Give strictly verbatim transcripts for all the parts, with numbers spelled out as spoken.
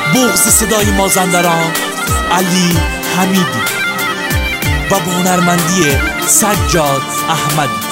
بغض صدای مازندران علی حمیدی و با هنرمندی سجاد احمدی.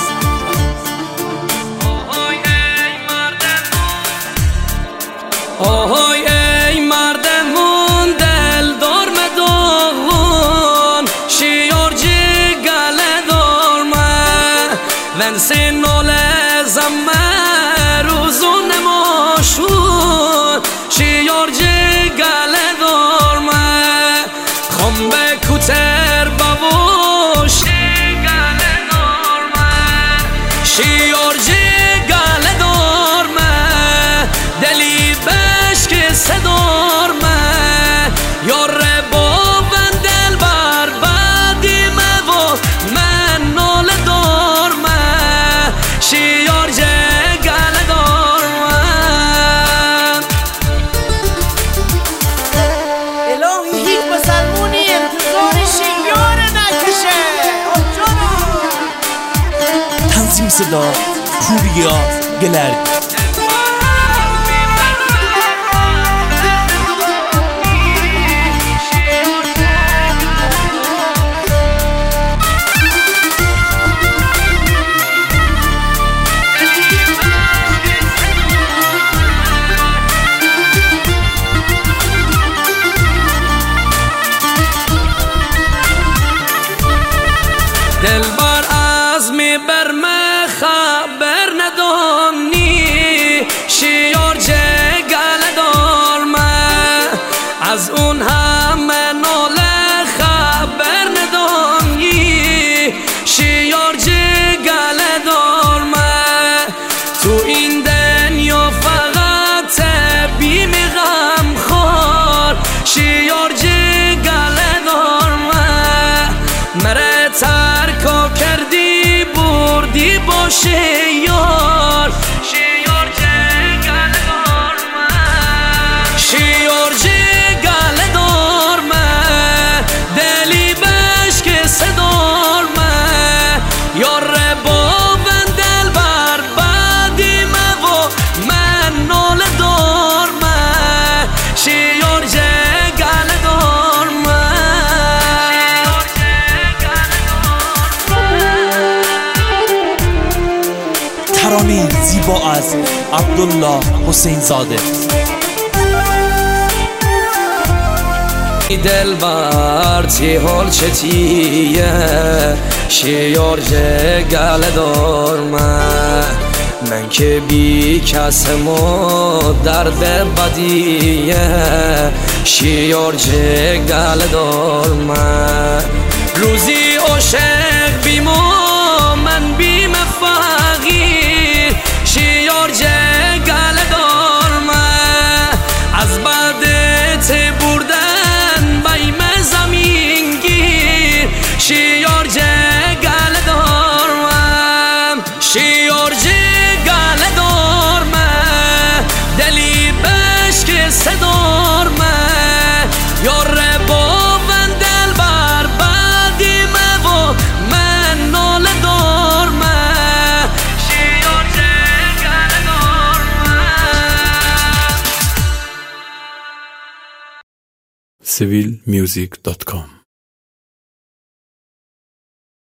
آهای ای مردمون دل دار مدون شیار جگل دار من ون سنول زمه روزون ماشون شیار جگل دار من خم به کتر بابو شگل دار من شیار جگل دار من دلی بشک صدار من یار با دل بر بدی و من نال دار من شیار جگل دار من. الهی هیچ مسلمونی انتظار شیار نکشه. تنظیم صدا پوریا گلرگ. دل بر از می بر من خبر ندانی شیار جگل دار من از اون همه ناله خبر ندانی شیار جگل دار من تو این دنیا فقط بیم غم خور شیار جگل دار من مره ترکا کردی بردی باشه یار شیار جگل دار من شیار جگل دار من دلی بشک صدار من یار با دل بر بدی و من نال دار من شیار جگل دار من. ترانه زیبا از عبدالله حسین زاده. دل بر چی حال چتیه شیار جگل دار من من که بی کسم و درد بدیه شیار جگل دار من روزی عاشق بیم و من بیم فقیر شیار جگل دار من از بعد ته بردن بیم زمین گیر شیار جگل دار من شیار جگل دار من دلی بشک صدار من یار با دل بر بدی و من نال دار من شیار جگل دار من. سیویل میوزیک دات کام